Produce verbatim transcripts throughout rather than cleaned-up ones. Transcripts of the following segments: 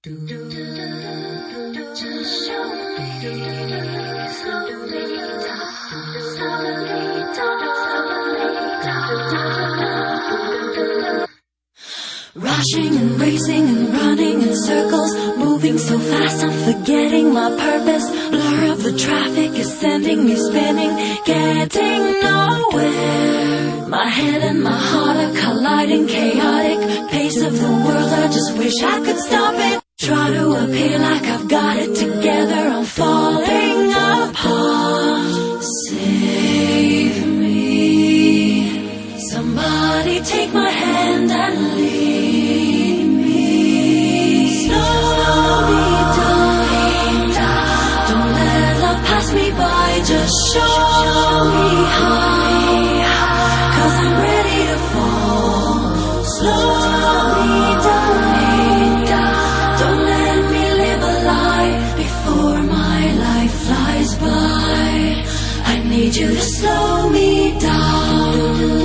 Rushing and racing and running in circles, moving so fast I'm forgetting my purpose. Blur of the traffic is sending me spinning, getting nowhere. My head and my heart are colliding, chaotic pace of the world, I just wish I could stop it. Try to appear like I've got it together, I'm falling apart. Save me, somebody take my hand and lead me. Slow me down, don't let love pass me by, just show me high, 'cause I'm ready to fall. Slow me down, don't let me live a lie before my life flies by. I need you to slow me down.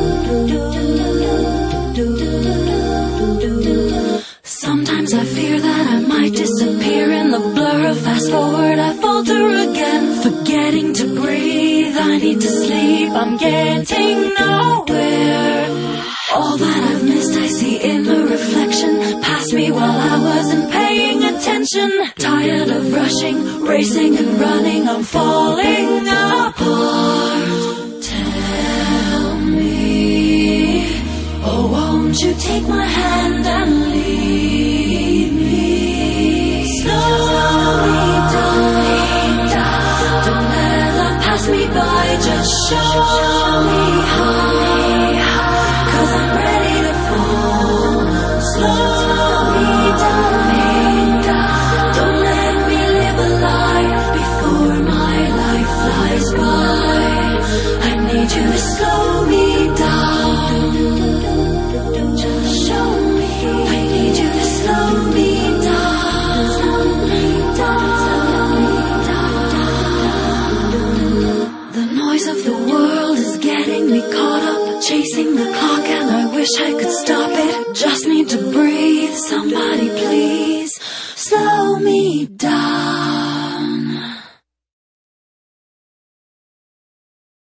Sometimes I fear that I might disappear in the blur of fast forward. I falter again, forgetting to breathe. I need to sleep, I'm getting nowhere. All that I've missed I see in the reflection, past me while I wasn't paying attention. Tired of rushing, racing and running, I'm falling apart. Tell me, oh won't you take my hand and lead me. Slow me down, don't let love pass me by, just show me high, 'cause I'm ready to fall. Slow me down, don't let me live a lie before my life flies by. I need you to slow me down. Just show me. I need you to slow me down. Slow me down. Slow me down. The noise of the world is getting me caught up, chasing the clock, and I wish I could stop it. Just need to breathe. Somebody please slow me down.